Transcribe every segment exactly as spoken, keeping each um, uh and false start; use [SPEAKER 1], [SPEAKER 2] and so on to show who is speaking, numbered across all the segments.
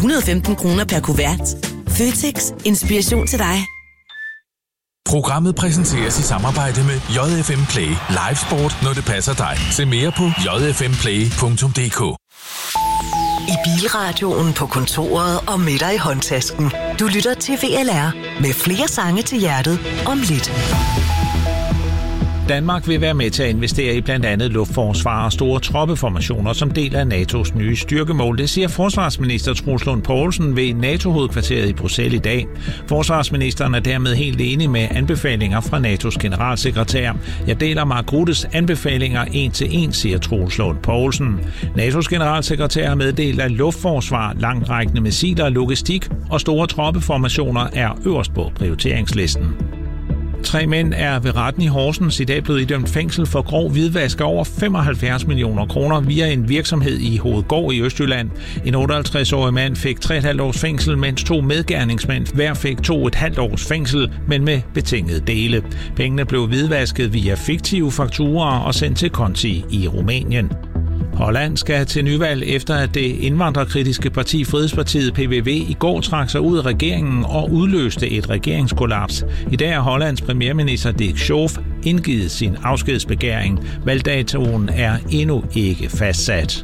[SPEAKER 1] hundrede og femten kroner per kuvert. Føtex. Inspiration til dig.
[SPEAKER 2] Programmet præsenteres i samarbejde med J F M Play. Live sport, når det passer dig. Se mere på j f m play punktum d k.
[SPEAKER 3] I bilradioen, på kontoret og med dig i håndtasken. Du lytter til V L R med flere sange til hjertet om lidt.
[SPEAKER 4] Danmark vil være med til at investere i blandt andet luftforsvar og store troppeformationer som del af N A T O's nye styrkemål. Det siger forsvarsminister Troels Lund Poulsen ved NATO-hovedkvarteret i Bruxelles i dag. Forsvarsministeren er dermed helt enig med anbefalinger fra N A T O's generalsekretær. Jeg deler Mark Ruthes anbefalinger en til en, siger Troels Lund Poulsen. N A T O's generalsekretær har meddelt, at luftforsvar, langtrækkende missiler, logistik og store troppeformationer er øverst på prioriteringslisten. Tre mænd er ved retten i Horsens i dag blevet idømt fængsel for grov hvidvask af over femoghalvfjerds millioner kroner via en virksomhed i Hovedgård i Østjylland. En otteoghalvtreds-årig mand fik tre komma fem års fængsel, mens to medgerningsmænd hver fik to komma fem års fængsel, men med betingede dele. Pengene blev hvidvasket via fiktive fakturaer og sendt til konti i Rumænien. Holland skal til nyvalg efter, at det indvandrerkritiske parti Frihedspartiet P V V i går trak sig ud af regeringen og udløste et regeringskollaps. I dag er Hollands premierminister Dick Schoof indgivet sin afskedsbegæring. Valgdatoen er endnu ikke fastsat.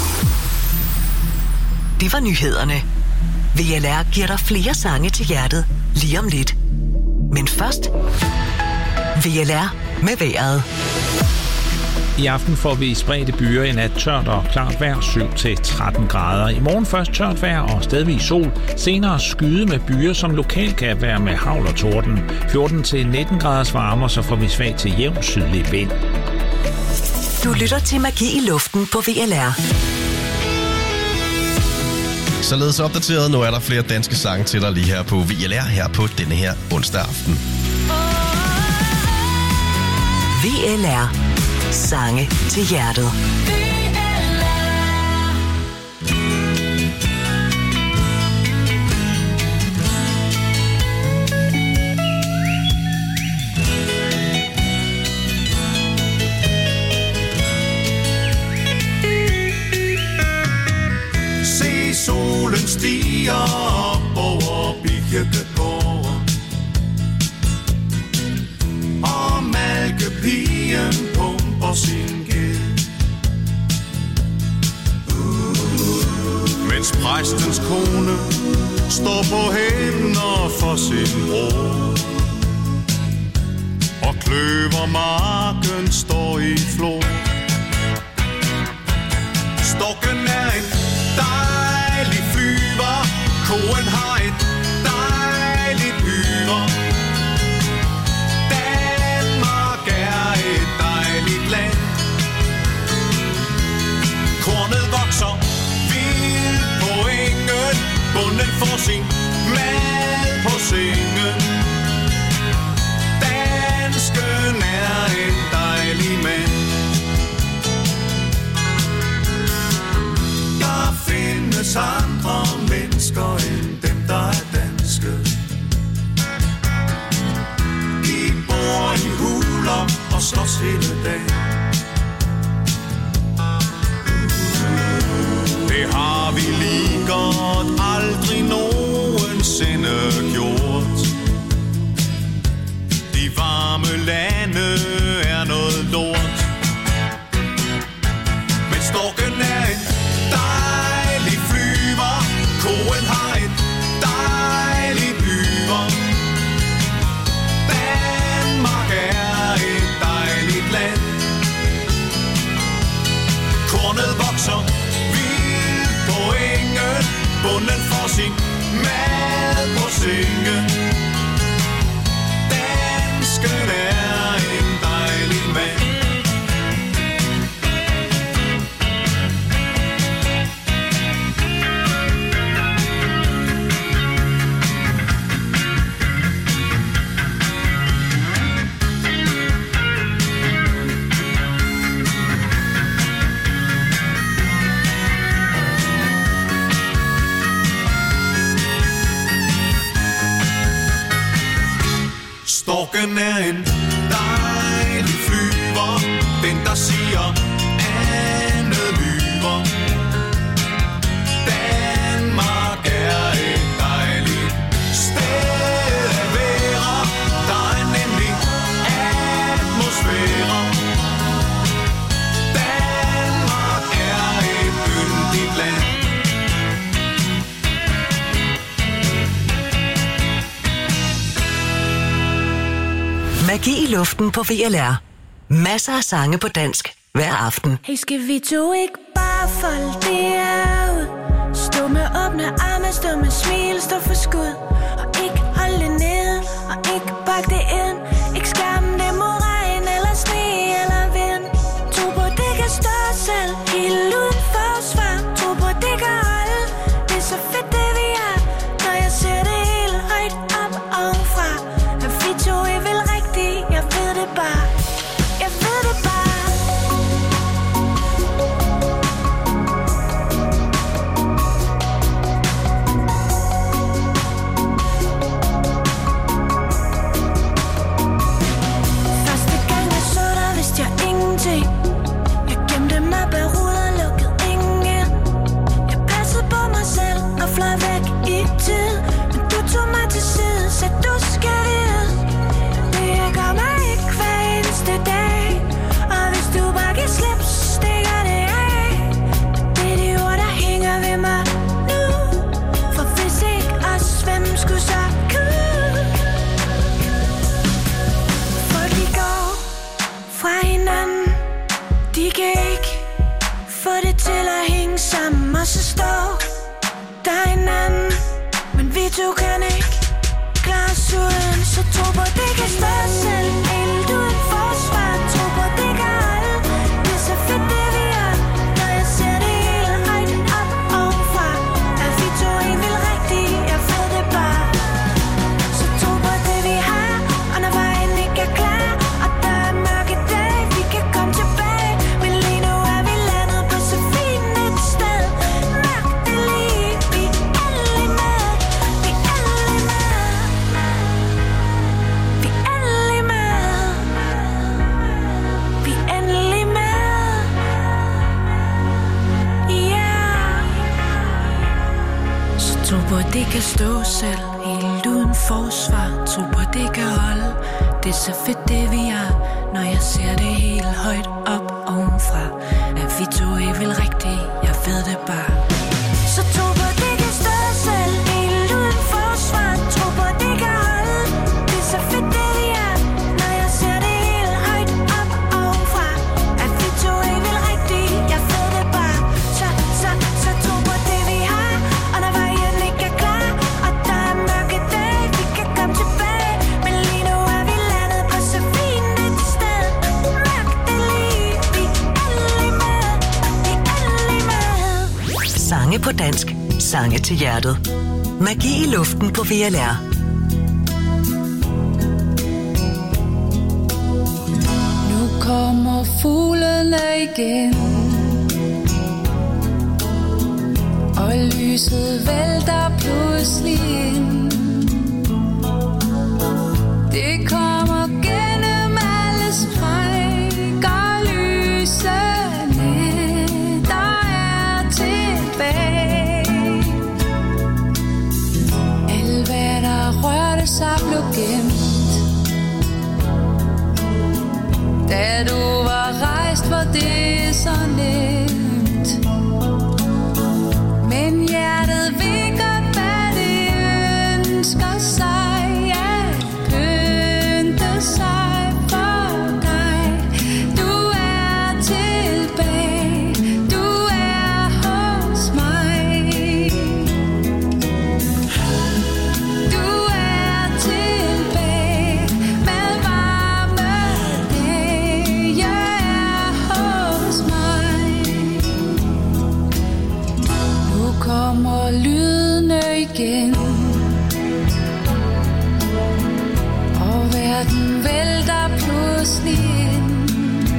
[SPEAKER 3] Det var nyhederne. V L R giver dig flere sange til hjertet lige om lidt. Men først V L R med vejret.
[SPEAKER 4] I aften får vi spredte byer, i nat tørt og klart vejr, syv til tretten grader. I morgen først tørt vejr og stedvis sol. Senere skyde med byer, som lokalt kan være med hagl og torden. fjorten til nitten graders varme, så får vi svag til jævn sydlig vind.
[SPEAKER 3] Du lytter til Magi i luften på V L R.
[SPEAKER 5] Således opdateret. Nu er der flere danske sange til dig lige her på V L R her på denne her onsdag aften.
[SPEAKER 3] V L R. Sange til hjertet.
[SPEAKER 6] Se solen stiger op over Birkegården, og malkepigen pumper sin gæld. Uh, mens præstens kone står på hænder for sin bror, og kløvermarken står i flor. Storken er en dejlig flyver, koen har et dejligt hyre. Danmark er et dejligt land. Kornet vokser vildt på engen, bonden får sin mad på sengen. Dansken er en dejlig mand. Der findes andre mennesker end dem, der er danske. De bor i huler og slås hele dagen. Det har vi lige godt aldrig nogensinde gjort. De varme lande er noget lort. Men storken er en dejlig flyver, koen har et dejligt hyre. Danmark er et dejligt land. Kornet vokser vildt på engen, bonden får sin mad på sengen. Dansken er en dejlig mand. Storken er en dejlig flyver, den der siger andet lyver. Danmark
[SPEAKER 3] Magi i luften på V L R. Masser af sange på dansk hver aften.
[SPEAKER 7] Hey, skal vi to ikke bare folde det her ud? Stå med åbne arme, stå med smil, stå for skud. Og ikke holde det nede, og ikke bakke det ind. Ikke skærme det mod regn, eller sne, eller vind. Tro på, det kan stå selv, helt uden forsvar. Tro på, det kan holde, det er så fedt det vi er. Når jeg ser det helt højt op ovenfra. At vi to er vel rigtigt, jeg ved det bare. Jeg ved det bare. Jeg gemte mig bag ruder, lukkede ingen ind. Jeg passede på mig selv og fløj væk i tid. Men du tog mig til side, så du skal vide. Det gør mig ikke hver eneste dag. Og hvis du bare giver slip, så stikker det af. Det er de ord, der hænger ved mig nu. For hvis ikke os, hvem skulle så kunne? Folk de går fra hinanden. De kan ikke få det til at hænge sammen. Og så står der en anden. Men vi to kan ikke klare os uden. Så tro på, det kan stå selv. Helt uden forsvar. Tro på, det kan holde. Det er så fedt det vi er. Når jeg ser det hele højt op ovenfra. At vi to ikke vil rigtigt. Jeg ved det bare. Så tro på det vi har. Og når vejen ikke er klar, og der er mørke dage, vi kan komme tilbage. Tro på, det kan stå selv, helt uden forsvar. Tro på, det kan holde. Det er så fedt det vi er. Når jeg ser det helt højt op ovenfra. At vi to er vel rigtigt, jeg ved det bare. Så tro på, det kan stå selv, helt uden forsvar. Tro på, det kan holde. Det er så fedt det vi er. Når jeg ser det helt højt op ovenfra. At vi to er vel rigtigt, jeg ved det bare. Så, så, så tro på det vi har. Og når vejen ikke er klar, og der er mørke dage, vi kan komme tilbage. Men lige nu er vi landet på så fint et sted. Mørkt det lige, vi er alle med, vi er alle med.
[SPEAKER 3] Sange på dansk, sange til hjertet. Magi i luften på V L R.
[SPEAKER 8] Nu kommer fuglene igen, og lyset vælter pludselig ind. Det kommer gennem alle sprækker, lysene, der er tilbage. Alt hvad der rørte sig blev gemt. Da du var rejst, var det så nemt. Men hjertet ved godt, hvad det ønsker sig. At pynte sig for dig. Du er tilbage. Du er hos mig. Du er tilbage med varme dage. Jeg er hos mig. Nu kommer lydene igen, og verden vælter pludselig ind.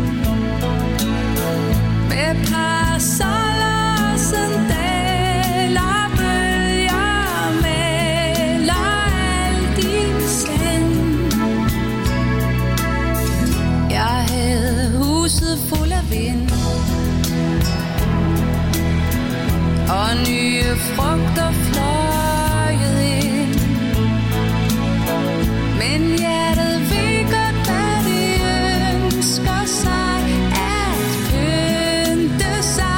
[SPEAKER 8] Med parasoller og sandaler, bølger maler alt i sand. Jeg havde huset fuld af vind, og nye frugter fløjet ind. Men hjertet ved godt, hvad det ønsker sig. At pynte sig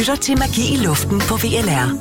[SPEAKER 3] lytter til Magi i Luften på V L R.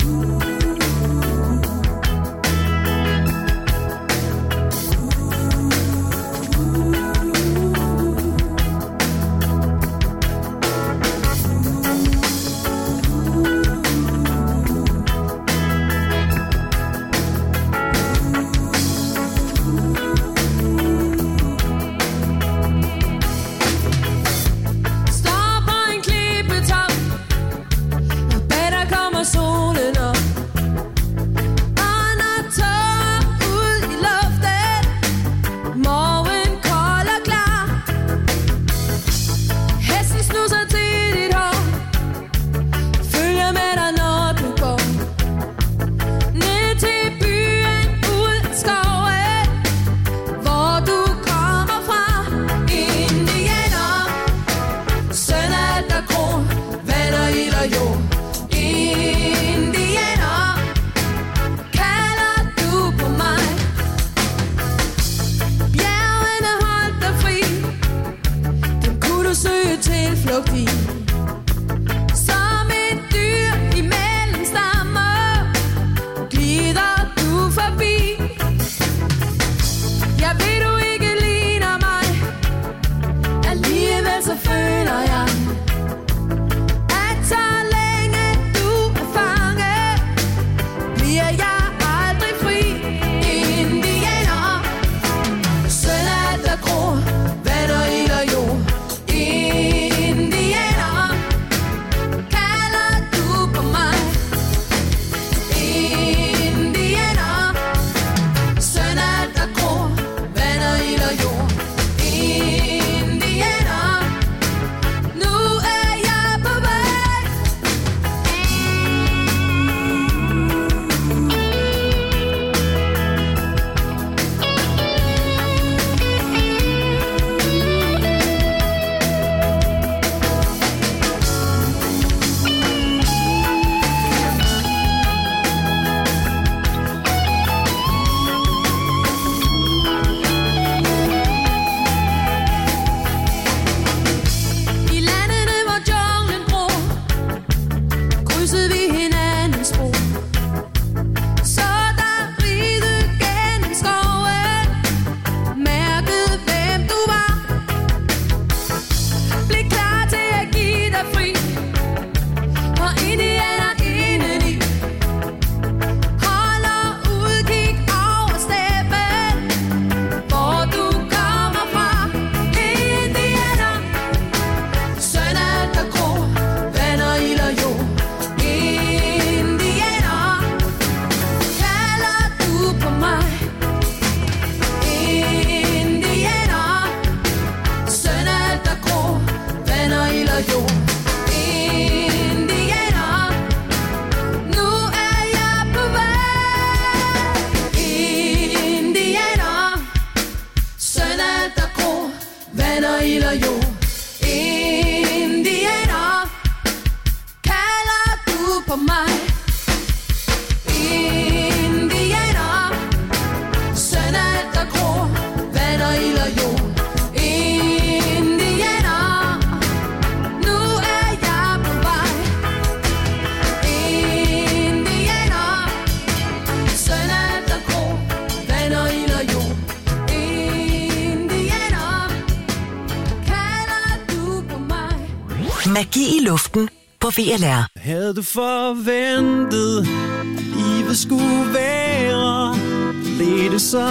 [SPEAKER 3] Magi i Luften på V L R.
[SPEAKER 9] Havde du forventet, livet skulle være, ledte så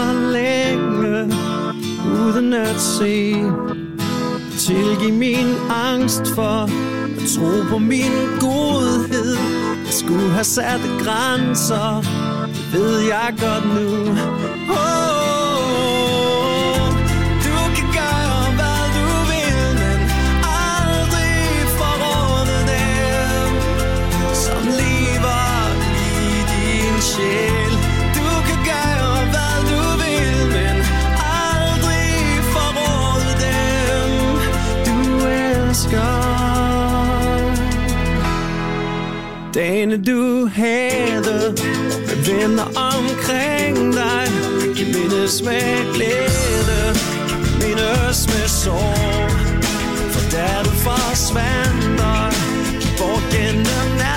[SPEAKER 9] længe, uden at se. Tilgiv min angst for at tro på min godhed. Jeg skulle have sat grænser, det ved jeg godt nu. Oh. Du kan gøre, hvad du vil, men aldrig forråde dem, du elsker. Dagene du havde med venner omkring dig, kan mindes med glæde, kan mindes med sorg. For da du forsvandt dig bort gennem nat,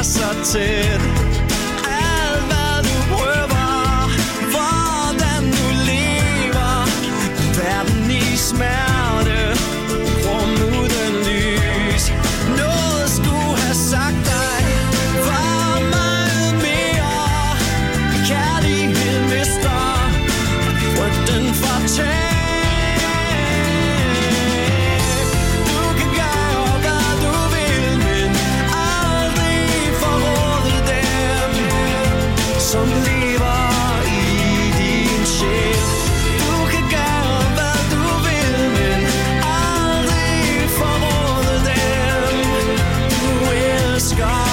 [SPEAKER 9] så tæt. Alt hvad du prøver, hvordan du lever. Verden i smerte, rum uden lys. Noget skulle have sagt dig var meget mere. Kærlighed mister frygten for tab. Som lever i din sjæl. Du kan gøre, hvad du vil, men aldrig forråde dem, du elsker.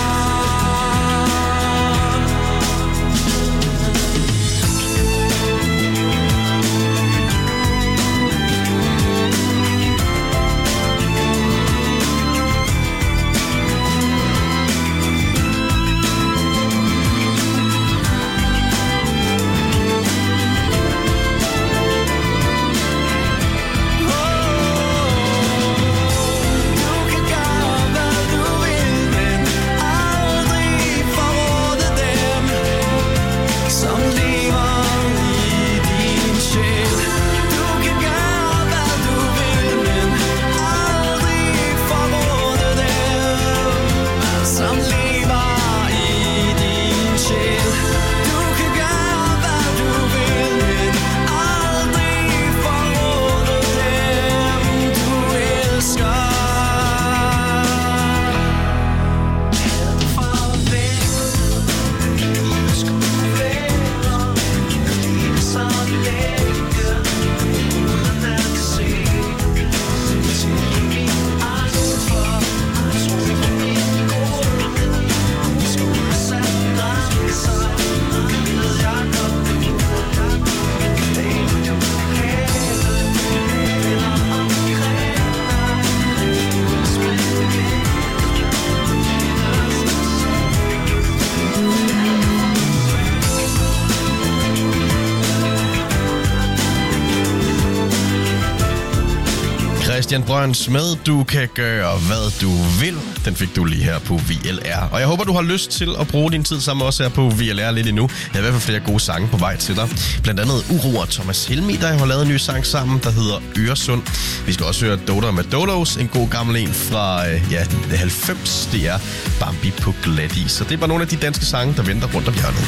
[SPEAKER 5] Christian Brøns med Du kan gøre, hvad du vil. Den fik du lige her på V L R. Og jeg håber, du har lyst til at bruge din tid sammen også her på V L R lidt endnu. Jeg har i hvert fald flere gode sange på vej til dig. Blandt andet Uro og Thomas Helmi, der har lavet en ny sang sammen, der hedder Øresund. Vi skal også høre Dodo med Dodos, en god gammel en fra ja, halvfems. Det er Bambi på glatis. Så det er bare nogle af de danske sange, der venter rundt om hjørnet.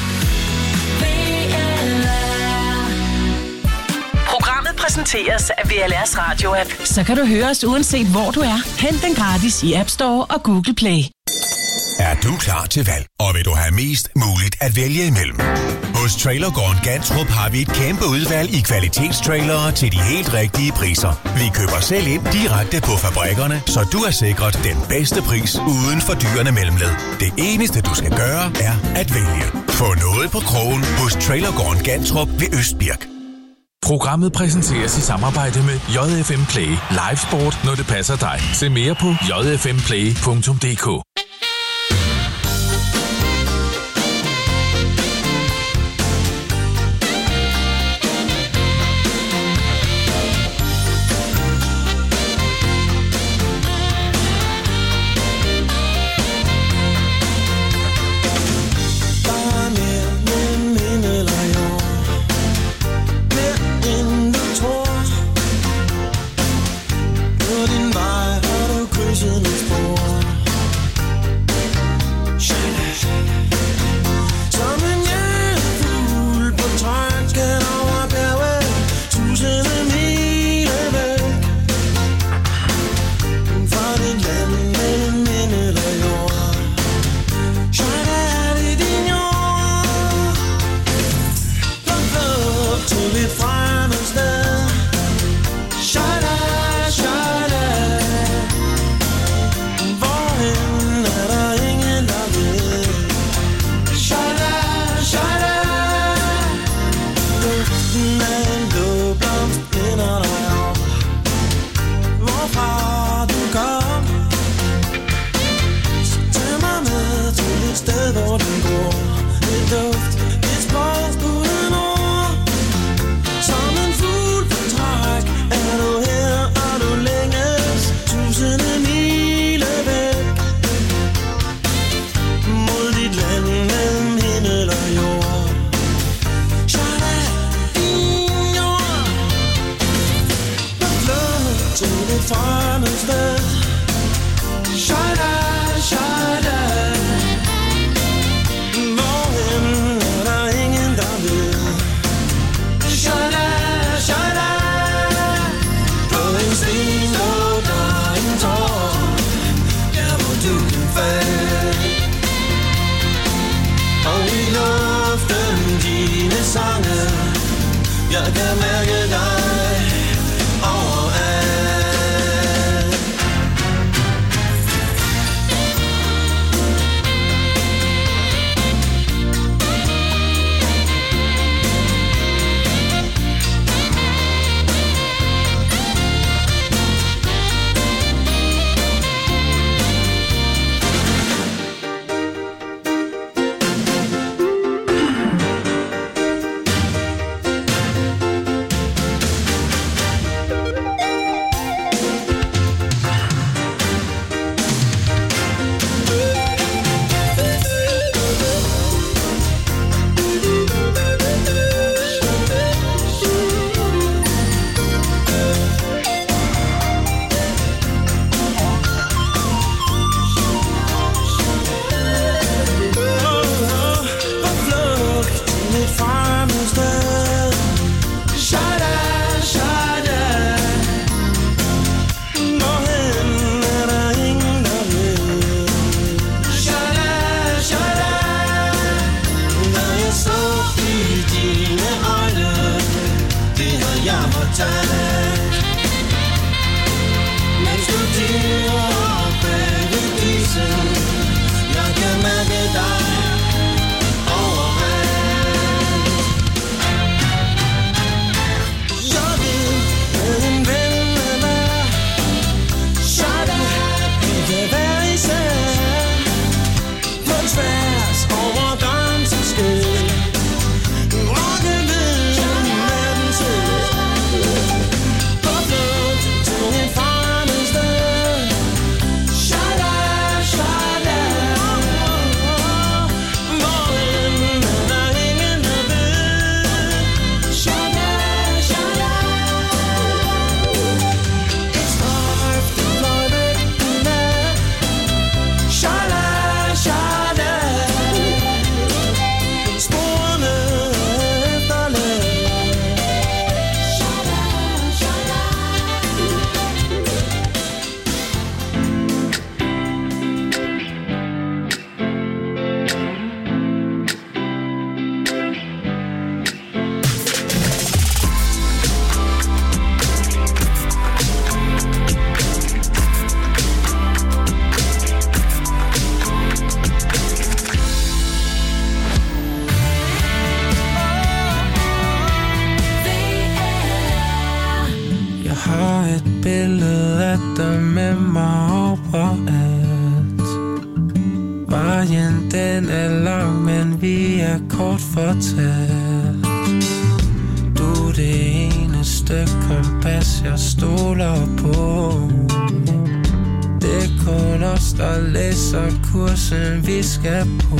[SPEAKER 1] Præsenteres af V L R's radio-app.
[SPEAKER 10] Så kan du høre os uanset hvor du er. Hent den gratis i App Store og Google Play.
[SPEAKER 11] Er du klar til valg, og vil du have mest muligt at vælge imellem? Hos Trailergården Gantrup har vi et kæmpe udvalg i kvalitetstrailere til de helt rigtige priser. Vi køber selv ind direkte på fabrikkerne, så du er sikret den bedste pris uden fordyrende mellemled. Det eneste du skal gøre er at vælge. Få noget på krogen hos Trailergården Gantrup ved Østbirk.
[SPEAKER 2] Programmet præsenteres i samarbejde med J F M Play. Live sport, når det passer dig. Se mere på j f m play punktum d k.
[SPEAKER 9] fremmed sted. Shada, shada. Hvorhen er der ingen, der ved. Shada, shada. På en sten lå der en tår, der hvor du kan falde. Og i luften dine sange, jeg kan mærke dig overalt. Kursen vi skal på.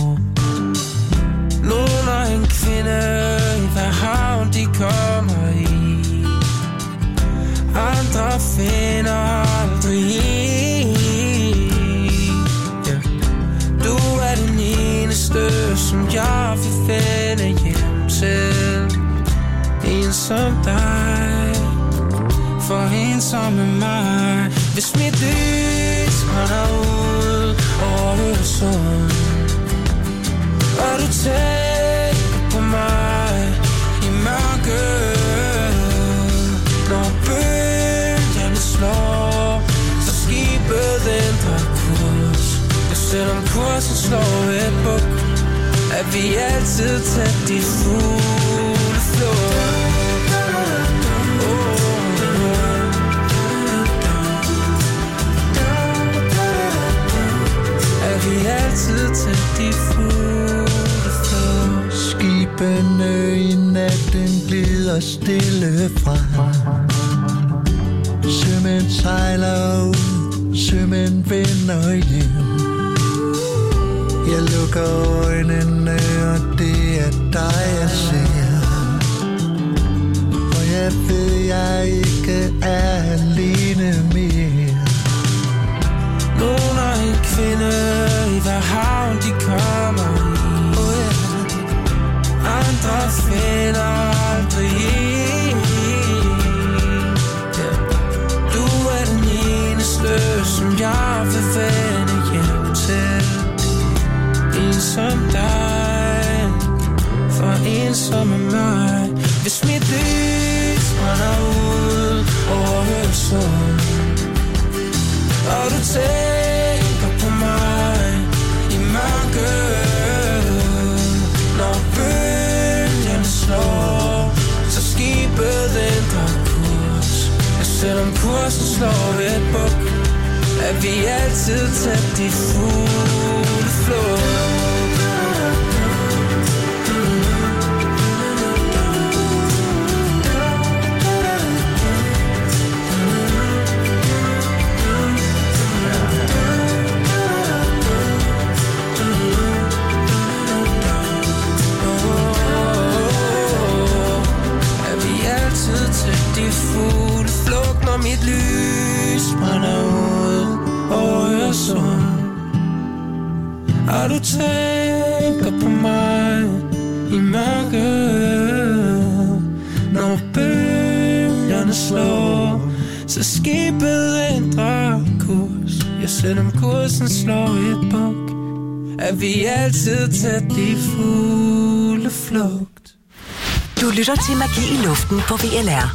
[SPEAKER 9] Nogen er en kvinde i hver havn de kommer i. Andre finder aldrig yeah. Du er den eneste som jeg vil finde hjem til. En som dig, for en som mig. Hvis mit lys brænder ud over Øresund, og du tænker på mig i mørket, når bølgerne slår, så skibet ændrer kurs. Og selvom kursen slår et buk, er vi altid tæt i fugle flor. Vi altid tæt i fugleflår.
[SPEAKER 12] Skibene i natten glider stille frem. Sømænd sejler ud, sømænd vender hjem. Jeg lukker øjnene, og det er dig, jeg ser. Og jeg ved, jeg ikke er alene
[SPEAKER 9] Hvis mit lys brænder ud over Øresund, og du tænker på mig i mørket, når bølgerne slår, så skibet ændrer kurs. Ja, selvom kursen slår ved et buk, er vi altid tæt i fuld flot. De fulde flugt, når mit lys brænder ud over Øresund, og du tænker på mig i mørket, når bølgerne slår, så skibet ændrer kurs. Ja, selvom kursen slår et buk, er vi altid tæt i fulde flugt.
[SPEAKER 3] Du lytter til Magi i luften på V L R.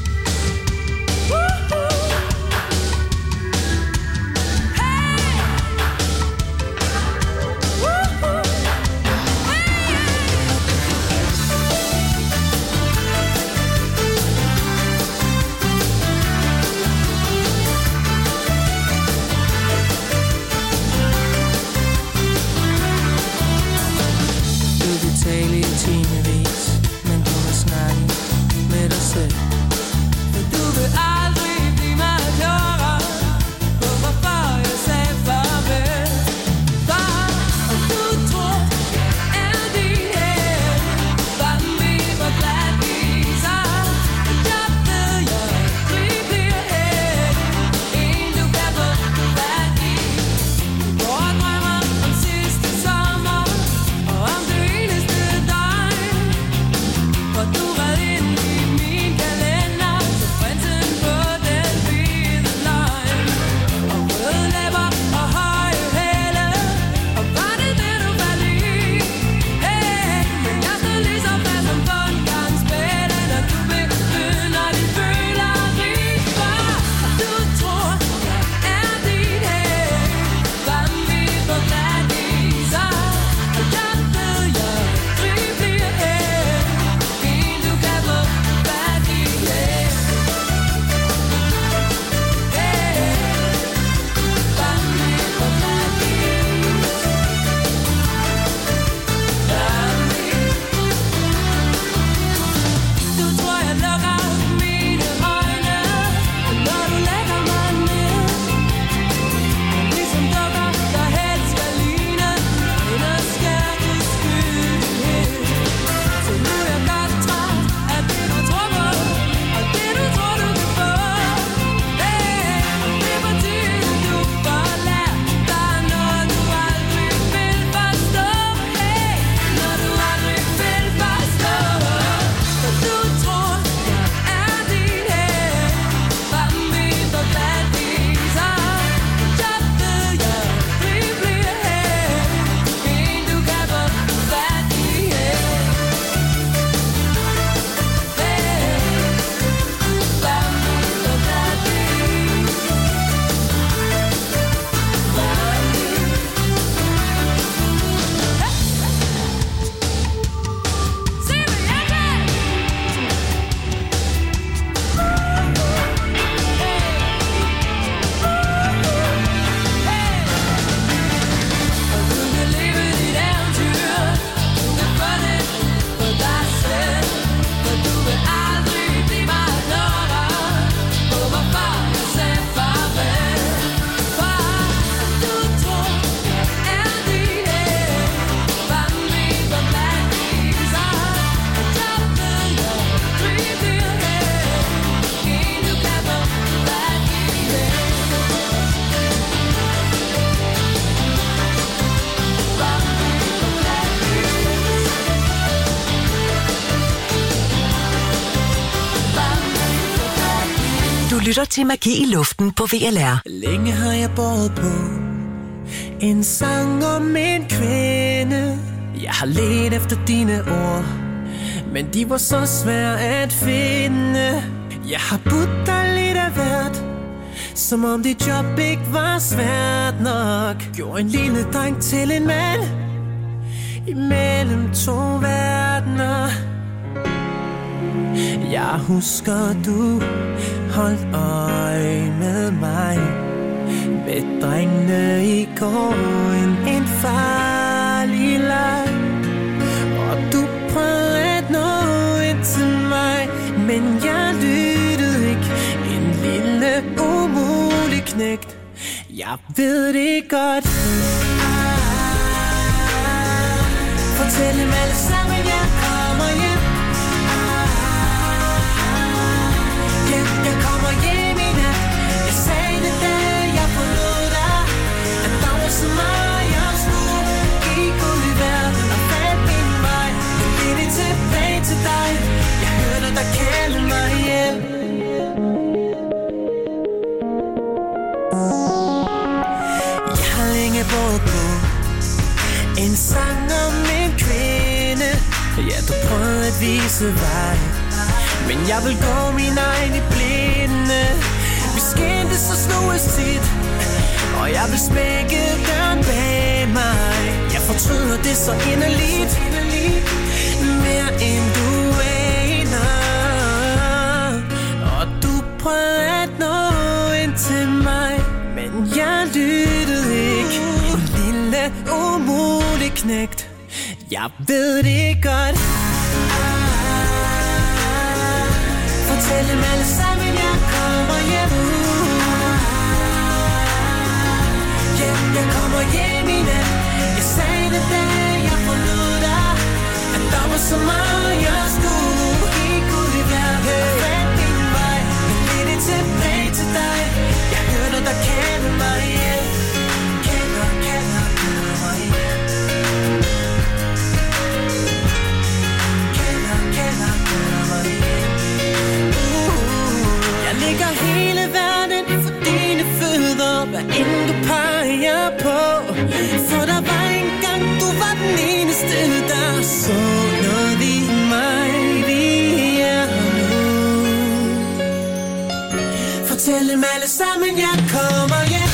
[SPEAKER 3] lytter til Magi i luften på V L R.
[SPEAKER 9] Længe har jeg båret på en sang om en kvinde. Jeg har let efter dine ord,
[SPEAKER 13] men de var så svære at finde. Jeg har budt dig lidt af hvert, som om dit job ikke var svært nok. Gjorde en lille dreng til en mand imellem to verdener. Jeg husker du holdt øje med mig, med drengene i gården, en farlig leg. Og du prøvede at nå ind til mig, men jeg lyttede ikke. En lille umulig knægt, jeg ved det godt. Fortæl dem alle sammen, jeg kommer hjem. Hjem, jeg kommer hjem i nat. Jeg sagde det, da jeg forlod dig, at der var så meget, jeg skulle. Gik ud i verden og fandt min vej. Men lidt det tilbage til dig. Jeg hørte dig kalde mig hjem. Jeg har længe båret på en sang om en kvinde. Ja, du prøvede at vise vej, men jeg vil gå min egen i blinde. Vi skændtes og sloges tit, og jeg vil smække døren bag mig. Jeg fortryder det så inderligt, mere end du aner. Og du prøvede at nå ind til mig, men jeg lyttede ikke. En lille umulig knægt, jeg ved det godt. Fortæl dem alle sammen, jeg kommer hjem. Hjem, jeg kommer hjem i nat. Jeg sagde det, da jeg forlod dig, at der var så meget, jeg skulle. Gik ud i verden og fandt min vej. Men lidt det tilbage til dig. Jeg hørte dig kalde mig hjem. Kalder, kalder, kalder mig hjem. Kalder, kalder, kalder mig hjem. Jeg ligger hele verden for dine fødder, hvad end du peger på. For der var engang, du var den eneste, der så noget i mig. Vi er nu. Fortæl dem alle sammen, jeg kommer hjem.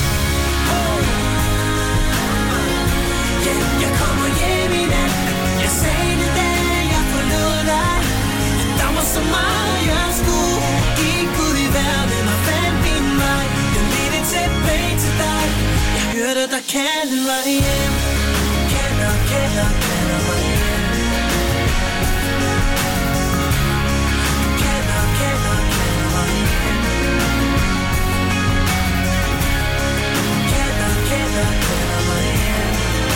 [SPEAKER 13] Hjem, jeg kommer hjem i nat. Jeg sagde det, da jeg forlod dig, at der var så meget, jeg skulle. Gik ud i verden og fandt min vej. Jeg ledte tilbage til dig. Jeg hørte dig kalde mig hjem. Kalder, kalder, kalder mig hjem. Kalder, kalder, kalder mig hjem. Kalder, kalder, kalder mig hjem.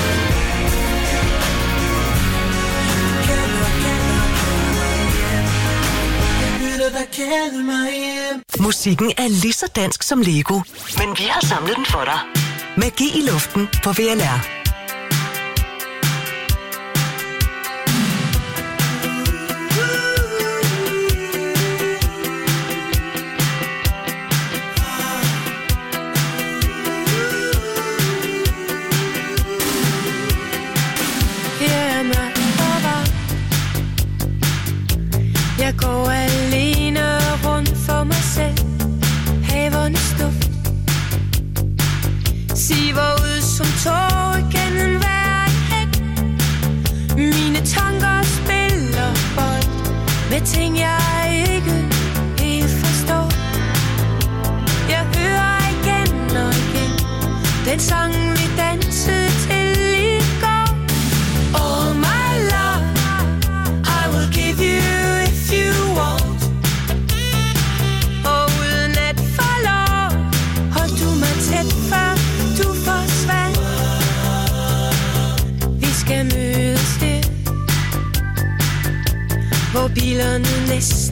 [SPEAKER 13] Kalder, kalder, kalder mig hjem. Jeg hørte dig kalde mig hjem.
[SPEAKER 3] Musikken er lige så dansk som Lego, men vi har samlet den for dig. Magi i luften på V L R.
[SPEAKER 7] Jeg går alene rundt for mig selv. Havernes duft siver ud som tårer gennem hver hæk. Mine tanker spiller bold med ting jeg ikke helt forstår. Jeg hører igen og igen den sang vi dansede til i går. Oh my love, I will give you if you want. Og uden at forlov holdt du mig tæt før du forsvandt. Vi skal mødes her, hvor bilerne næsten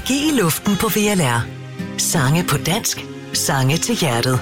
[SPEAKER 3] Magi i luften på V L R. Sange på dansk. Sange til hjertet.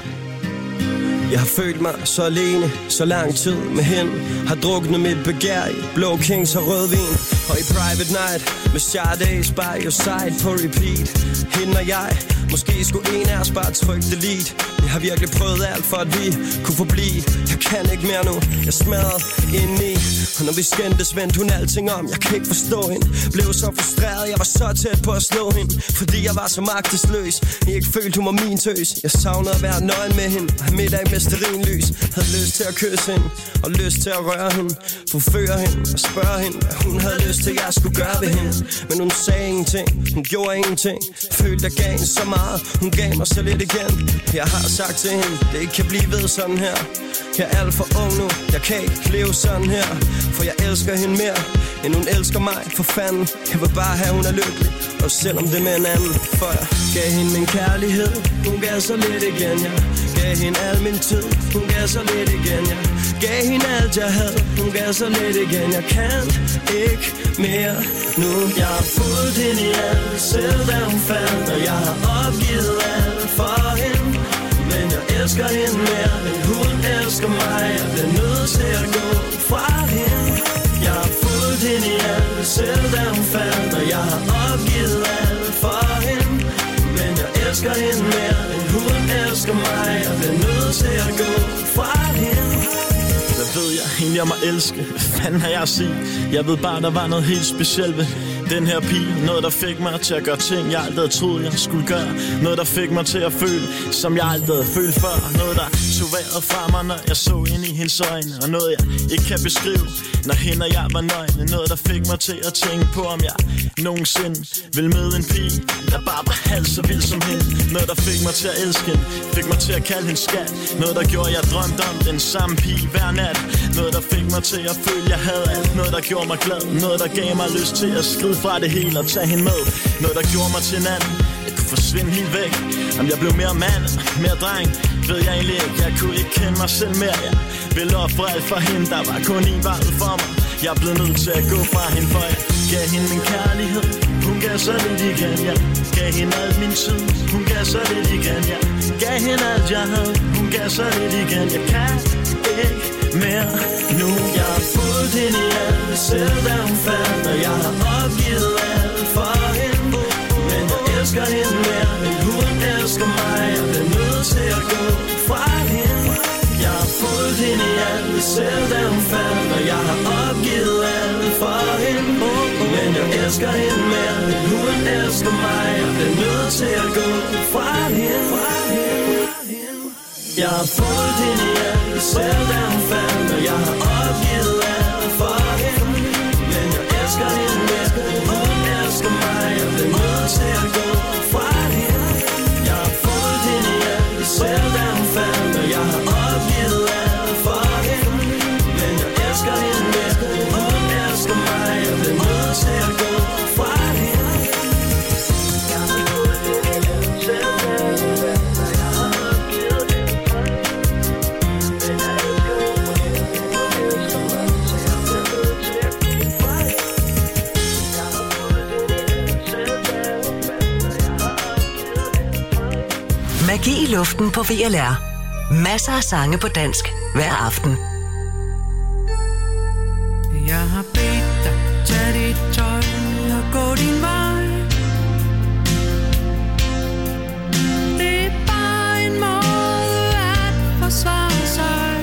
[SPEAKER 14] Jeg har følt mig så alene, så lang tid med hende. Har druknet mit begær i blå kings og rødvin. Og i private night med Sade by your side på repeat. Hende og jeg, måske skulle en af os bare trykke delete. Jeg har virkelig prøvet alt for at vi kunne forblive. Jeg kan ikke mere nu, jeg smadret indeni. Og når vi skændtes, vendte hun alting om. Jeg kan ikke forstå hende, blev så frustreret. Jeg var så tæt på at slå hende, fordi jeg var så magtesløs. Jeg ikke følte hun var min tøs. Jeg savnede at være nøgen med hende og have middag med stearinlys. Havde lyst til at kysse hende og lyst til at røre hende, forføre hende og spørge hende, hvad hun havde lyst til jeg skulle gøre ved hende. Men hun sagde ingenting, hun gjorde ingenting. Følte jeg gav hende så meget, hun gav mig så lidt igen. Jeg har sagt til hende, det ikke kan blive ved sådan her. Jeg er alt for ung nu, jeg kan ikke leve sådan her. For jeg elsker hende mere, end hun elsker mig. For fanden, jeg vil bare have hun er lykkelig, og selvom det er med en anden. For jeg gav hende min kærlighed, hun gav så lidt igen. Jeg gav hende al min tid, hun gav så lidt igen. Jeg gav hende alt jeg havde, hun gav så lidt igen. Jeg kan ikke mere nu. Jeg har fulgt hende i alt, selv da hun faldt. Og jeg har opgivet alt for hende. Men jeg elsker hende mere, end hun elsker mig. Jeg bliver nødt til at gå fra hende. Jeg har fulgt hende i alt, selv da hun faldt. Og jeg har opgivet alt for hende. Men jeg elsker hende mere, end hun elsker mig. Jeg bliver nødt til at gå fra hende. Hvad ved jeg egentlig om at elske? Hvad fanden har jeg at sige? Jeg ved bare, der var noget helt specielt ved den her pige. Noget, der fik mig til at gøre ting, jeg aldrig havde troet, jeg skulle gøre. Noget, der fik mig til at føle, som jeg aldrig havde følt før. Noget, der tog vejret fra mig, når jeg så ind i hendes øjne. Og noget, jeg ikke kan beskrive, når hende og jeg var nøgne. Noget, der fik mig til at tænke på, om jeg nogensinde vil møde en pige, der bare var halvt så vild som hende. Noget, der fik mig til at elske hende, fik mig til at kalde hende skat. Noget, der gjorde, jeg drømte om den samme pige hver nat. Noget, der fik mig til at føle, jeg havde alt. Noget, der gjorde mig glad. Noget, der gav mig lyst til at skride fra det hele og tage hende med. Noget, der gjorde mig til en anden. Jeg kunne forsvinde helt væk. Om jeg blev mere mand, mere dreng, ved jeg egentlig ikke. Jeg kunne ikke kende mig selv mere. Jeg ville ofre alt for hende. Der var kun en vej ud for mig. Jeg blev nødt til at gå fra hende, for jeg gav hende min kærlighed. Hun gav så lidt igen, jeg gav hende alt min tid. Hun gav så lidt igen, jeg gav hende alt jeg havde. Hun gav så lidt igen, jeg kan ikke mere nu. Jeg har fulgt hende i alt, selv da hun faldt. Og jeg har opgivet alt for hende. Men jeg elsker hende mere, end hun elsker mig. Jeg bliver nødt til at gå fra hende. Jeg har fulgt hende i alt, selv da hun faldt. Og jeg har opgivet alt for hende. Men jeg elsker hende mere, end hun elsker mig. Jeg bliver nødt til at gå fra hende. Jeg har fulgt hende i alt, selv da hun faldt. Og jeg har opgivet alt for hende. Men jeg elsker hende mere, end hun elsker mig. Jeg bliver nødt til at gå fra hende. Jeg har fulgt hende i alt, selv da hun faldt. Og jeg har opgivet alt for hende. Men jeg elsker hende mere, end hun elsker mig. Jeg bliver nødt til at gå fra hende.
[SPEAKER 3] Magi i luften på V L R. Masser af sange på dansk hver aften.
[SPEAKER 7] Jeg har bedt dig, tag dit tøj og gå din vej. Det er bare en måde at forsvare sig.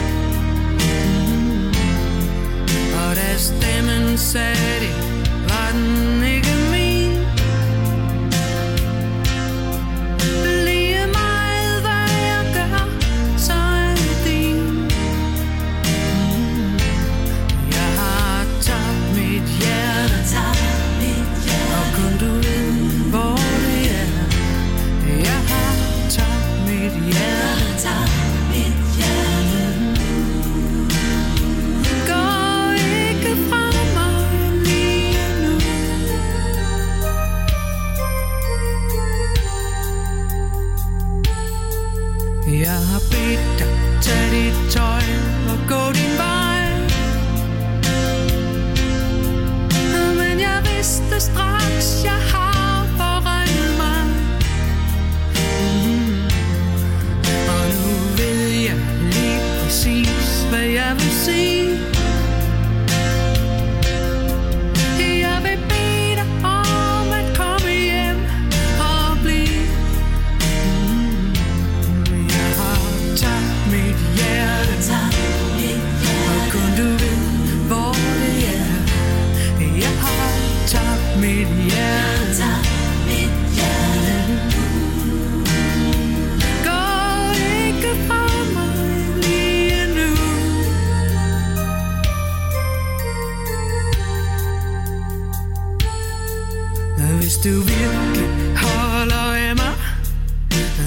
[SPEAKER 7] Og da stemmen sagde det, var den ikke min. Lige meget hvad jeg gør, så er det din. Jeg har tabt mit hjerte, og kun du ved, hvor det er. Jeg har tabt mit hjerte. Gå ikke fra mig lige nu. Jeg har bedt dig, tag dit tøj og gå din vej. Men jeg vidste straks, jeg har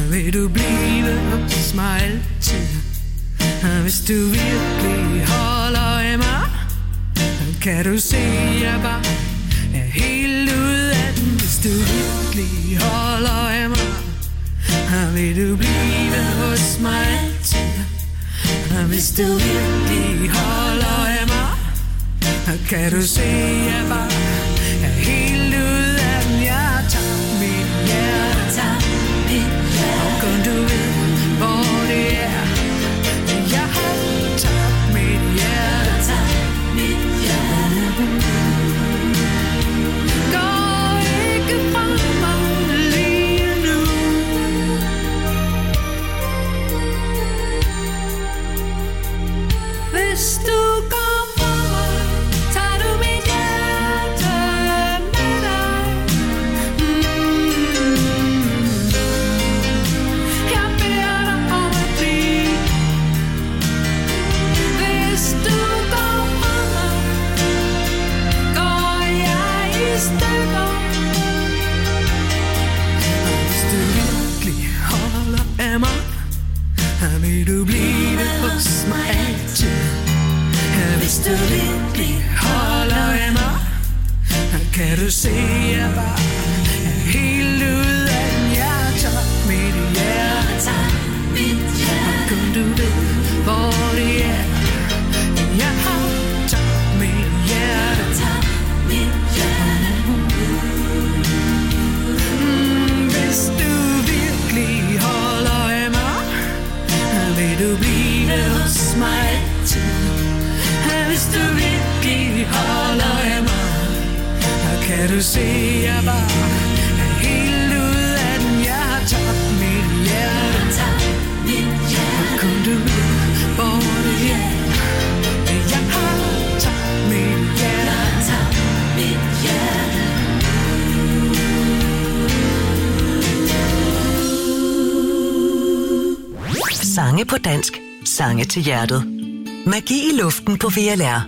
[SPEAKER 15] Vil du blive hos mig altid? Hvis du virkelig holder af mig, kan du se, jeg bare er helt ude af den. Hvis du virkelig holder af mig, vil du blive hos mig altid? Hvis du virkelig holder af mig, kan du se, jeg bare er helt ude af den. Jeg tager mit hjerte, og kun du ved, hvor det er. Jeg har tabt mit hjerte, går ikke fra mig lige nu. Hvis du går fra mig, tager du mit hjerte med dig. Mm. Jeg beder dig om at blive. Hvis du går fra mig, går jeg i stykker. Hvis du virkelig holder af mig, vil du blive hos mig altid. Hvis du virkelig holder af mig, kan du se, jeg bare er helt ude af den. Jeg tager mit hjerte, og kun du ved, hvor det er. Jeg har tabt mit hjerte. Mm, hvis du virkelig holder af mig, vil du blive hos mig altid. Hvis du virkelig holder af mig, kan du se, jeg bare er helt ude af den. Jeg har tabt mit hjerte, og kun du ved, hvor det er. Jeg har tabt mit hjerte.
[SPEAKER 3] Sange på dansk, sange til hjertet. Magi i luften på V L R.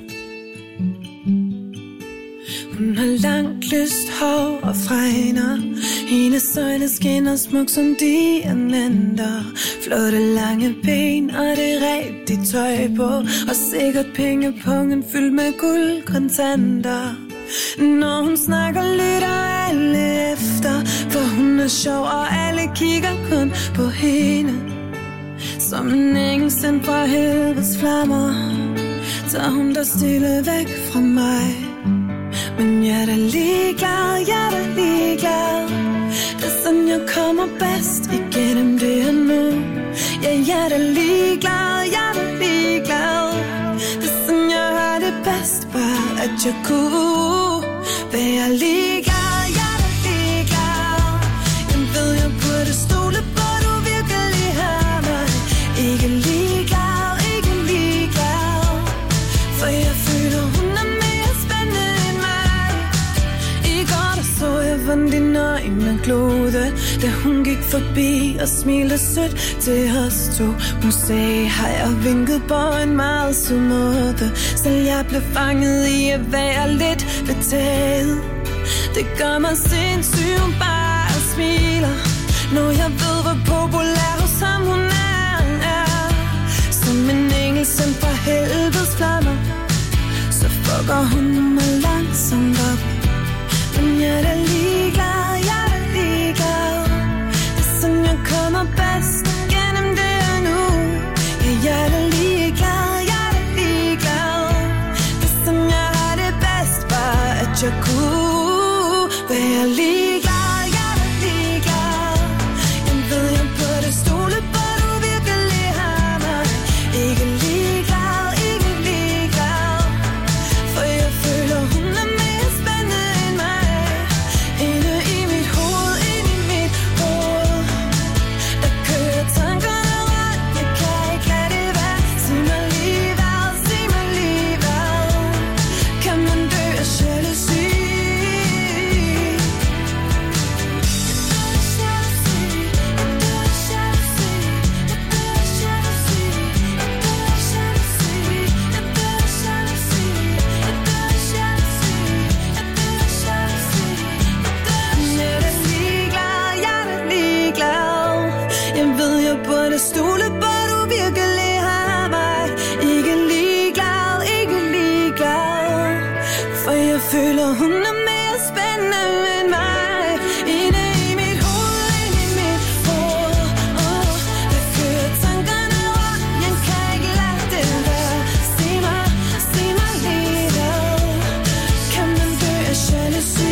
[SPEAKER 7] Hun har langt lyst hår og fregner. Hendes øjne skinner smuk som diamanter. Flotte lange ben og det rigtige tøj på. Og sikkert pengepungen fyldt med guldkontanter. Når hun snakker, lytter alle efter. For hun er sjov og alle kigger kun på hende. Som en engel sendt fra helvedes flammer, tager hun der stille væk fra mig. Men jeg er da ligeglad, jeg er da ligeglad. Det er sådan, jeg kommer bedst igennem det her nu. Ja, jeg er da ligeglad, jeg er da ligeglad. Det er sådan, jeg har det bedst, bare at jeg kunne være ligeglad. Jeg er da ligeglad. Jeg ved, jeg burde stole på, du virkelig har mig. Ikke ligeglad, ikke ligeglad. For jeg føler, hun er mere spændende end mig. I går der så jeg, hvordan dine øjne glode, da hun gik forbi og smilte sødt til os to. Hun sagde hej og vinkede på en meget sød måde. Selv jeg blev fanget i at være lidt betaget. Det gør mig sindssyg, hun bare smiler, når jeg ved, hvor populær hos ham hun er. Som en engel sendt fra helvedes flammer, så fucker hun mig langsomt op. Men jeg er da ligeglad, jeg er da ligeglad. Det er sådan, jeg kommer bedst gennem det her nu. Ja, jeg er da ligeglad, jeg er da ligeglad. Det er sådan, jeg har det bedst, bare at jeg kunne være ligeglad. Jeg er da ligeglad. Jeg ved, jeg burde stole på, du virkelig har mig. Ikke ligeglad, ikke ligeglad. For jeg føler, hun er mere spændende end mig.
[SPEAKER 16] burde stole på, du virkelig har mig. Ikke ligeglad, ikke ligeglad. For jeg føler, hun er mere spændende end mig. Inde i mit hoved, inde i mit hoved. Oh, det fører tankerne rundt, jeg kan ikke lade det være. Sig mig, sig mig lige hvad. Kan man dø af jalousi?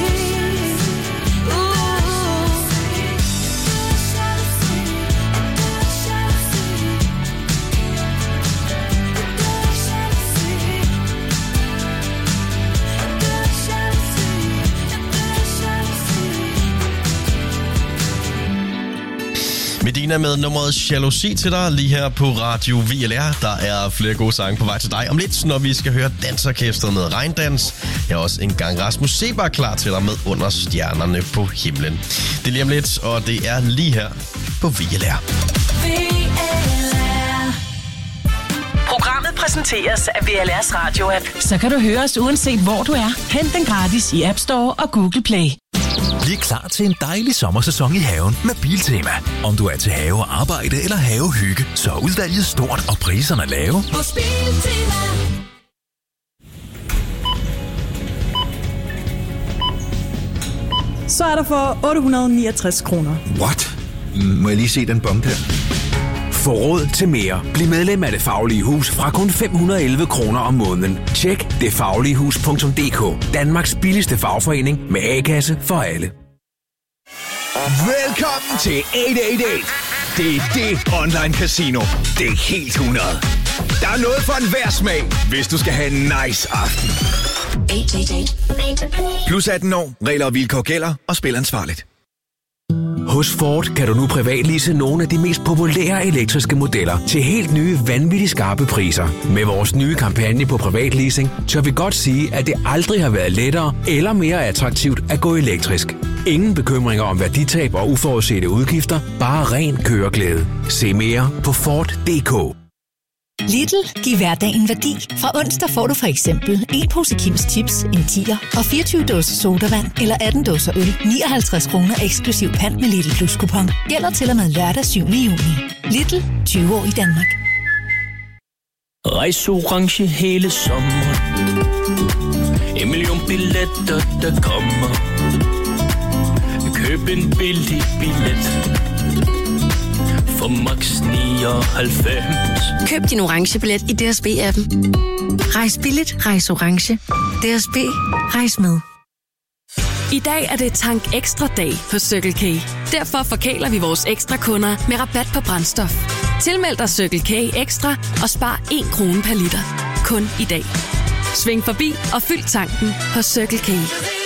[SPEAKER 5] Medina med nummeret Jalousi til dig lige her på Radio V L R. Der er flere gode sange på vej til dig om lidt, når vi skal høre Dansorkestret med Regndans. Jeg er også engang Rasmus Seebach klar til dig med Under Stjernerne på Himlen. Det er lige om lidt, og det er lige her på V L R.
[SPEAKER 10] Programmet præsenteres af V L R's radio-app. Så kan du høre os uanset hvor du er. Hent den gratis i App Store og Google Play.
[SPEAKER 11] Bliv klar til en dejlig sommersæson i haven med Biltema. Om du er til have og arbejde eller havehygge, så er udvalget stort og priserne lave.
[SPEAKER 16] Hos Biltema.
[SPEAKER 17] Så er der for otte hundrede og niogtres kroner.
[SPEAKER 18] What? Må jeg lige se den bom der? Få råd til mere. Bliv medlem af Det Faglige Hus fra kun fem hundrede og elleve kroner om måneden. Tjek det faglige hus punktum d k. Danmarks billigste fagforening med A-kasse for alle.
[SPEAKER 11] Velkommen til otte otte otte. Det er det online casino. Det er helt hundrede. Der er noget for enhver smag, hvis du skal have en nice aften. Plus atten år. Regler og vilkår gælder, og spil ansvarligt.
[SPEAKER 18] Hos Ford kan du nu privatlease nogle af de mest populære elektriske modeller til helt nye, vanvittigt skarpe priser. Med vores nye kampagne på privatleasing, tør vi godt sige, at det aldrig har været lettere eller mere attraktivt at gå elektrisk. Ingen bekymringer om værditab og uforudsete udgifter, bare ren køreglæde. Se mere på Ford punktum d k.
[SPEAKER 19] Lidl giver hverdagen værdi. Fra onsdag får du for eksempel en pose Kims Chips, en tier og fireogtyve dåser sodavand eller atten dåser øl. nioghalvtreds kroner eksklusiv pant med Lidl Plus kupon. Gælder til og med lørdag syvende juni. Lidl, tyve år i Danmark.
[SPEAKER 20] Rejs orange hele sommeren. En million billetter, der kommer. Køb en billig billet for max nioghalvfems.
[SPEAKER 21] Køb din orange billet i D S B-appen. Rejs billigt, rejs orange. D S B, rejs med.
[SPEAKER 22] I dag er det Tank Ekstra dag hos Circle K. Derfor forkæler vi vores ekstra kunder med rabat på brændstof. Tilmeld dig Circle K Ekstra og spar en krone per liter. Kun i dag. Sving forbi og fyld tanken hos Circle K.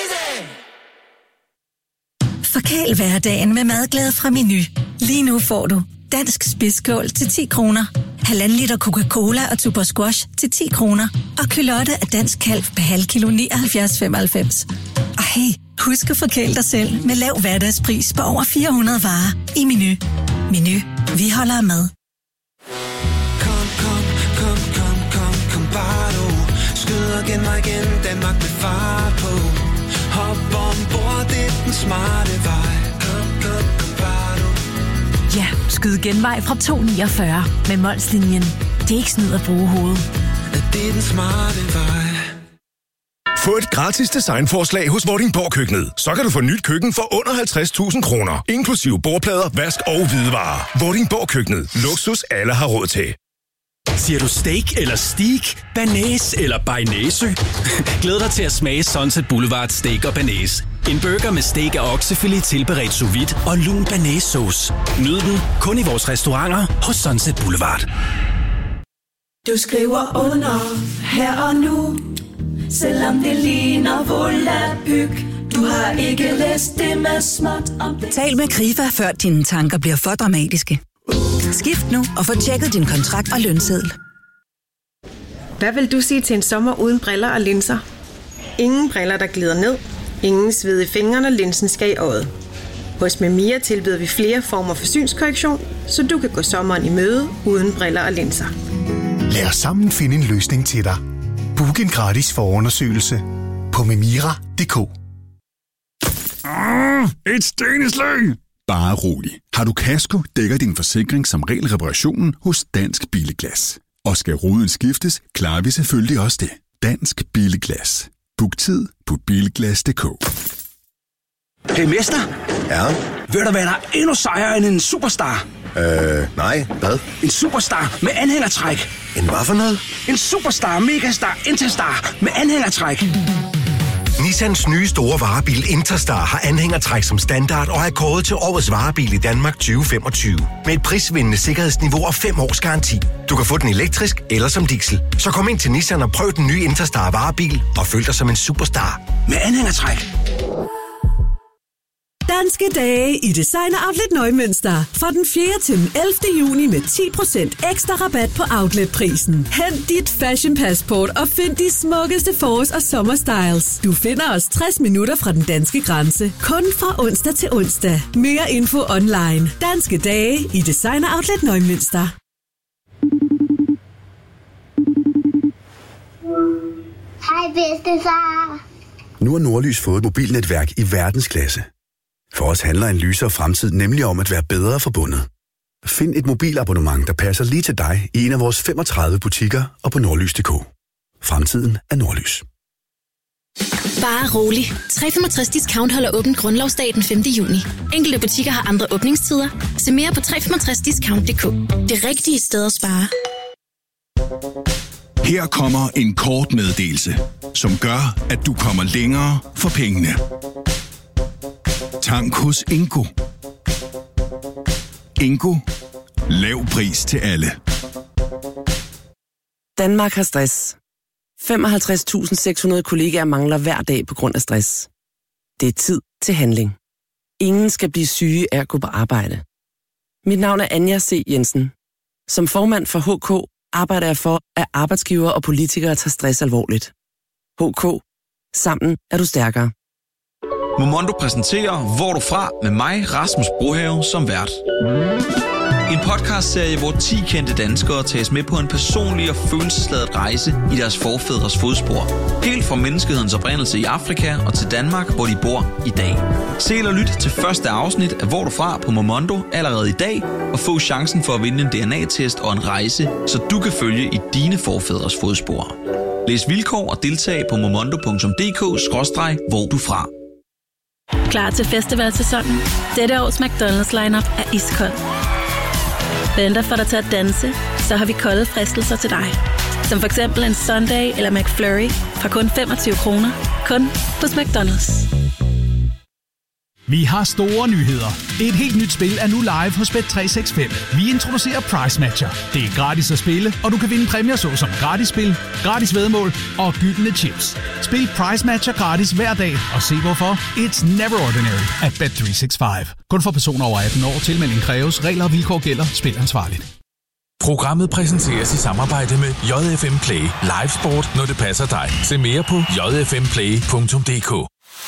[SPEAKER 19] Forkæl hverdagen med madglæde fra Meny. Lige nu får du dansk spidskål til ti kroner, halvanden liter Coca-Cola og Tuborg Squash til ti kroner, og kylotte af dansk kalv per halv kilo nioghalvfjerds femoghalvfems. Og hey, husk at forkæle dig selv med lav hverdagspris på over fire hundrede varer i Meny. Meny, vi holder af mad.
[SPEAKER 6] Kom, kom, kom, kom, kom, kom, bare du. Skyd og gen mig igen, Danmark med fart på. Hop ombord, det er den smarte vej. Kom, kom, kom, bare du.
[SPEAKER 23] Ja, skyd genvej fra to niogfyrre med Molslinjen. Det er ikke snyd at bruge hovedet.
[SPEAKER 6] Det er den smarte vej.
[SPEAKER 11] Få et gratis designforslag hos Vordingborg Køkkenet. Så kan du få nyt køkken for under halvtreds tusind kroner. Inklusiv bordplader, vask og hvidevarer. Vordingborg Køkkenet. Luksus alle har råd til.
[SPEAKER 24] Siger du steak eller steak, banæs eller bearnaisesø? Glæd dig til at smage Sunset Boulevard Steak og Banæs. En burger med steak af oksefilet tilberedt sous vide og lun banæssauce. Nyd den kun i vores restauranter hos Sunset Boulevard.
[SPEAKER 16] Du skriver under her og nu, selvom det ligner volapyk. Du har ikke læst det med småt om det.
[SPEAKER 25] Tal med Krifa, før dine tanker bliver for dramatiske. Skift nu og få tjekket din kontrakt og lønseddel.
[SPEAKER 26] Hvad vil du sige til en sommer uden briller og linser? Ingen briller, der glider ned. Ingen sved i fingrene, og linsen skal i øjet. Hos Memia tilbyder vi flere former for synskorrektion, så du kan gå sommeren i møde uden briller og linser.
[SPEAKER 27] Lad os sammen finde en løsning til dig. Book en gratis forundersøgelse på memira punktum d k.
[SPEAKER 28] Ah, et steneslæg!
[SPEAKER 1] Bare rolig. Har du kasko, dækker din forsikring som regel reparationen hos Dansk Bilglas. Og skal ruden skiftes, klarer vi selvfølgelig også det. Dansk Bilglas. Book tid på bilglas punktum d k.
[SPEAKER 2] Hey mester.
[SPEAKER 4] Ja?
[SPEAKER 2] Ved du hvad, der er endnu sejere end en superstar?
[SPEAKER 4] Øh, nej. Hvad?
[SPEAKER 2] En superstar med anhængertræk.
[SPEAKER 4] En hvad for noget?
[SPEAKER 2] En superstar, megastar, interstar med anhængertræk.
[SPEAKER 8] Nissans nye store varebil Interstar har anhængertræk som standard og er kåret til årets varebil i Danmark tyve femogtyve. Med et prisvindende sikkerhedsniveau og fem års garanti. Du kan få den elektrisk eller som diesel. Så kom ind til Nissan og prøv den nye Interstar varebil og føl dig som en superstar.
[SPEAKER 2] Med anhængertræk.
[SPEAKER 9] Danske dage i Designer Outlet Neumünster. Fra den fjerde til den ellevte juni med ti procent ekstra rabat på outletprisen. Hent dit fashion passport og find de smukkeste forårs- og sommerstyles. Du finder os tres minutter fra den danske grænse. Kun fra onsdag til onsdag. Mere info online. Danske dage i Designer Outlet Neumünster.
[SPEAKER 12] Hej bedstefar.
[SPEAKER 13] Nu har Nordlys fået et mobilnetværk i verdensklasse. For os handler en lysere fremtid nemlig om at være bedre forbundet. Find et mobilabonnement, der passer lige til dig i en af vores femogtredive butikker og på nordlys punktum d k. Fremtiden er Nordlys.
[SPEAKER 21] Bare rolig. tre komma femogtres discount holder åbent grundlovsdag den femte juni. Enkelte butikker har andre åbningstider. Se mere på tre komma femogtres discount punktum d k. Det rigtige sted at spare.
[SPEAKER 1] Her kommer en kort meddelelse, som gør, at du kommer længere for pengene. Tank hos Ingo. Ingo. Lav pris til alle.
[SPEAKER 28] Danmark har stress. femoghalvtreds tusind seks hundrede kollegaer mangler hver dag på grund af stress. Det er tid til handling. Ingen skal blive syge af at gå på arbejde. Mit navn er Anja C. Jensen. Som formand for H K arbejder jeg for, at arbejdsgivere og politikere tager stress alvorligt. H K. Sammen er du stærkere.
[SPEAKER 29] Momondo præsenterer Hvor du fra med mig, Rasmus Brohave, som vært. En podcastserie, hvor ti kendte danskere tages med på en personlig og følelsesladet rejse i deres forfædres fodspor. Helt fra menneskehedens oprindelse i Afrika og til Danmark, hvor de bor i dag. Se eller lyt til første afsnit af Hvor du fra på Momondo allerede i dag, og få chancen for at vinde en D N A-test og en rejse, så du kan følge i dine forfædres fodspor. Læs vilkår og deltag på momondo punktum d k skråstreg hvor du fra.
[SPEAKER 30] Klar til festivalsæsonen? Dette års McDonald's lineup er iskold. Venter for dig til at danse, så har vi kolde fristelser til dig. Som for eksempel en Sunday eller McFlurry fra kun femogtyve kroner. Kun hos McDonald's.
[SPEAKER 31] Vi har store nyheder. Et helt nyt spil er nu live hos Bet tre seks fem. Vi introducerer Price Matcher. Det er gratis at spille, og du kan vinde præmier såsom gratis spil, gratis væddemål og gyldne chips. Spil Price Matcher gratis hver dag, og se hvorfor. It's never ordinary at Bet tre seks fem. Kun for personer over atten år. Tilmelding kræves. Regler og vilkår gælder. Spil ansvarligt.
[SPEAKER 32] Programmet præsenteres i samarbejde med J F M Play. Live sport, når det passer dig. Se mere på j f m play punktum d k.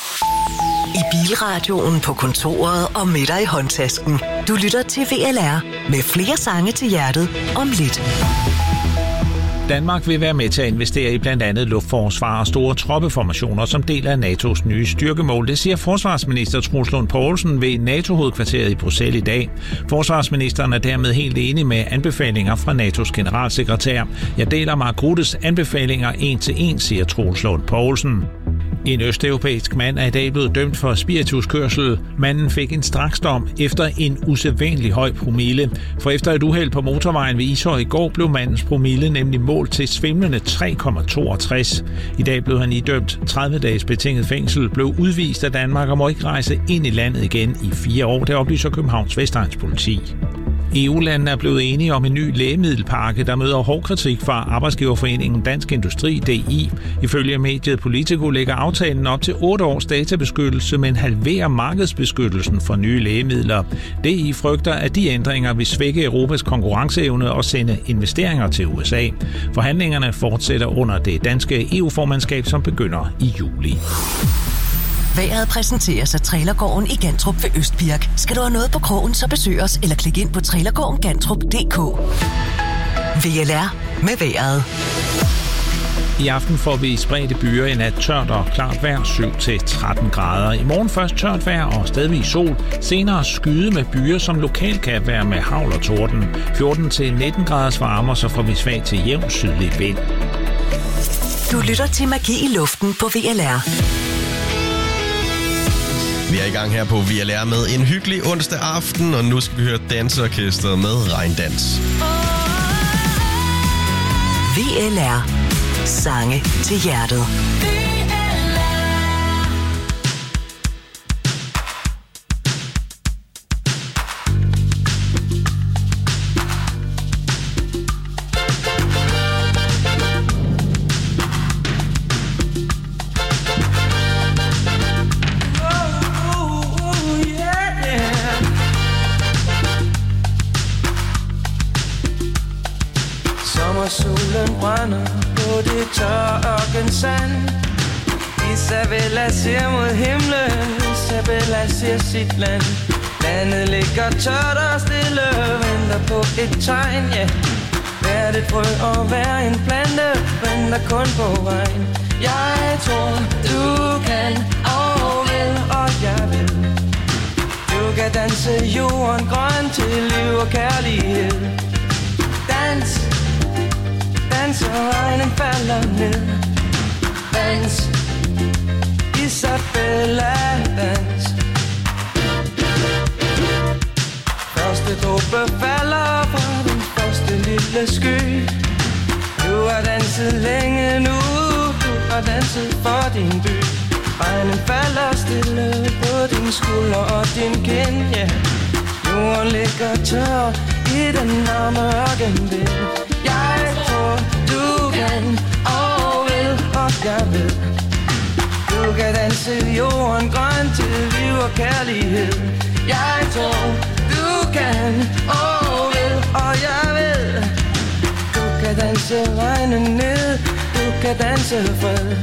[SPEAKER 3] I bilradioen, på kontoret og med dig i håndtasken. Du lytter til V L R med flere sange til hjertet om lidt.
[SPEAKER 33] Danmark vil være med til at investere i blandt andet luftforsvar og store troppeformationer som del af N A T O's nye styrkemål. Det siger forsvarsminister Troels Lund Poulsen ved NATO-hovedkvarteret i Bruxelles i dag. Forsvarsministeren er dermed helt enig med anbefalinger fra N A T O's generalsekretær. Jeg deler Mark Ruthes anbefalinger en til en, siger Troels Lund Poulsen. En østeuropæisk mand er i dag blevet dømt for spirituskørsel. Manden fik en straksdom efter en usædvanlig høj promille. For efter et uheld på motorvejen ved Ishøj i går blev mandens promille nemlig målt til svimlende tre komma toogtres. I dag blev han idømt tredive dages betinget fængsel, blev udvist af Danmark og må ikke rejse ind i landet igen i fire år. Det oplyser Københavns Vestegns politi. E U-landene er blevet enige om en ny lægemiddelpakke, der møder hård kritik fra Arbejdsgiverforeningen Dansk Industri, D I. Ifølge mediet Politico lægger aftalen op til otte års databeskyttelse, men halverer markedsbeskyttelsen for nye lægemidler. D I frygter, at de ændringer vil svække Europas konkurrenceevne og sende investeringer til U S A. Forhandlingerne fortsætter under det danske E U-formandskab, som begynder i juli.
[SPEAKER 3] Vejret præsenteres af Trailergården i Gantrup ved Østbirk. Skal du have noget på krogen, så besøg os eller klik ind på trailergården gantrup punktum d k. V L R med vejret.
[SPEAKER 33] I aften får vi spredte byer, i nat tørt og klart vejr, syv til tretten grader. I morgen først tørt vejr og stadigvis sol. Senere skyde med byer, som lokalt kan være med hagl og torden. fjorten til nitten graders varme, så får vi svag til jævn sydlig vind.
[SPEAKER 3] Du lytter til Magi i luften på V L R.
[SPEAKER 5] Vi er i gang her på V L R med en hyggelig onsdag aften, og nu skal vi høre Danseorkestret med Regndans.
[SPEAKER 3] V L R. Sange til hjertet.
[SPEAKER 6] Solen brænder på det tørre sand. Isabella ser mod himlen, Isabella ser sit land. Landet ligger tørt og stille, venter på et tegn, ja. Vær det frø og vær en plante, venter kun på vejen. Jeg tror, du kan og vil, og jeg vil. Du kan danse jorden grøn til liv og kærlighed. Dans, dans og regnen falder ned. Dans, Isabella, dans. Første dråbe falder fra den første lille sky. Du har danset længe nu, du har danset for din by. Regnen falder stille på din skulder og din kind, ja. Jorden ligger tør i den varme ørkenvind. Jeg tror, du kan og vil, og jeg ved. Du kan danse jorden grøn til liv og kærlighed. Jeg tror, du kan og vil, og jeg ved. Du kan danse regnen ned, du kan danse fred.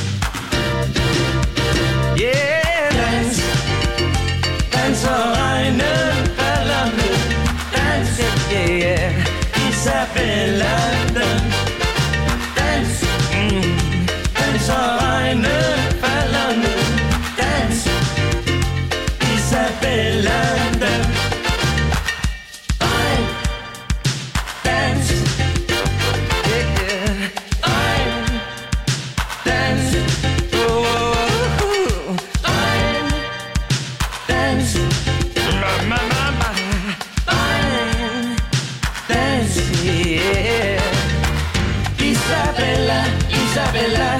[SPEAKER 6] Yeah, dans, dans og regnen falder ned. Dans, yeah, yeah, Isabella, dans, dans, mm. Dans og regnen falder ned. Dans, Isabella, dans. Regn, dans, yeah, yeah. Regn, dans, oh, oh, oh. Regn, dans, ma, ma, ma, ma. Regn, dans, yeah. Isabella, Isabella.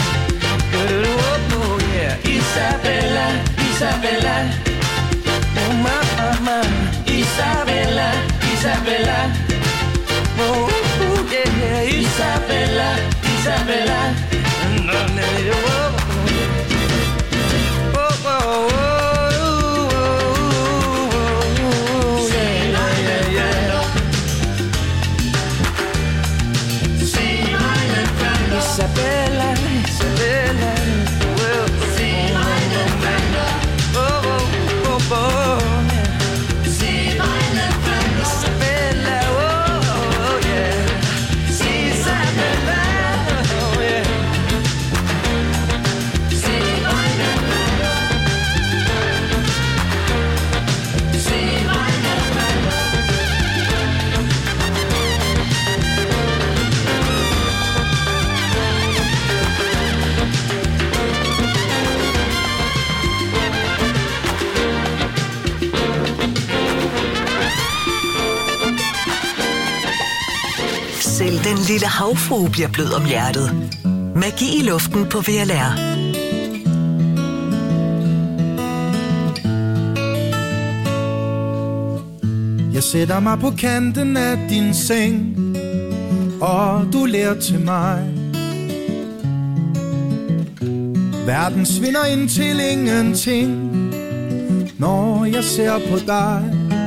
[SPEAKER 6] Oh, yeah. Isabella, Isabella. Oh, mama, Isabella, Isabella. Oh, yeah, Isabella, Isabella. Oh, oh, oh, oh, yeah, yeah, yeah. Isabella, Isabella.
[SPEAKER 3] Selv den lille havfrue bliver blød om hjertet. Magi i luften på V L R.
[SPEAKER 7] Jeg sætter mig på kanten af din seng, og du ler til mig. Verden svinder ind til ingenting, når jeg ser på dig.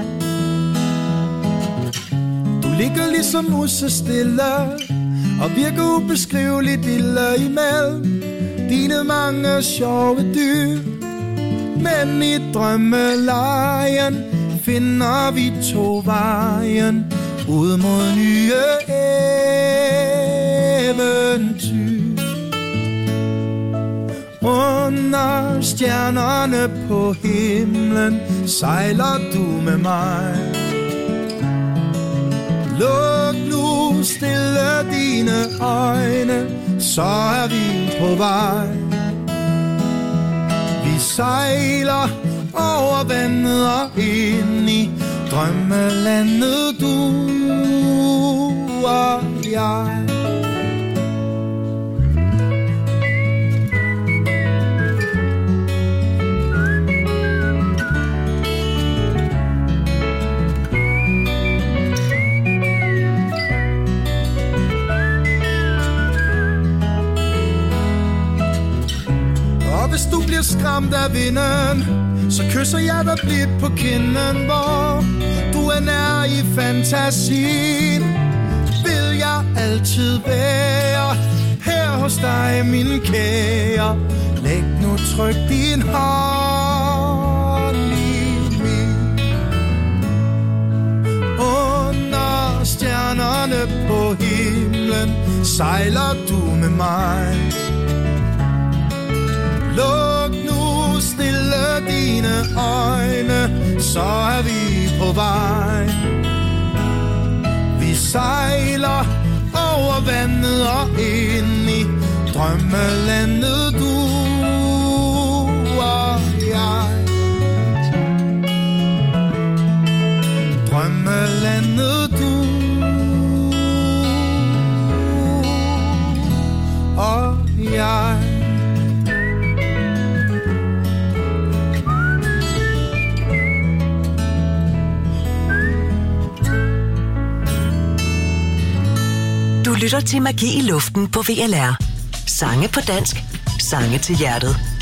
[SPEAKER 7] Du ligger ligesom musestille og virker ubeskriveligt lille imellem dine mange sjove dyr. Men i drømmelejen finder vi to vejen ud mod nye eventyr. stjernerne på himlen sejler du med mig. Luk nu stille dine øjne, så er vi på vej. Vi sejler over vandet og ind i drømmelandet, du og jeg. Hvis du bliver skræmt af vinden, så kysser jeg dig blidt på kinden. Hvor du er nær i fantasien, vil jeg altid være her hos dig, min kære. Læg nu tryk din hånd i min. Under stjernerne på himlen sejler du med mig. Luk nu stille dine øjne, så er vi på vej. Vi sejler over vandet og ind i drømmelandet, du og jeg. Drømmelandet, du og jeg.
[SPEAKER 3] Du lytter til Magi i luften på V L R. Sange på dansk, sange til hjertet.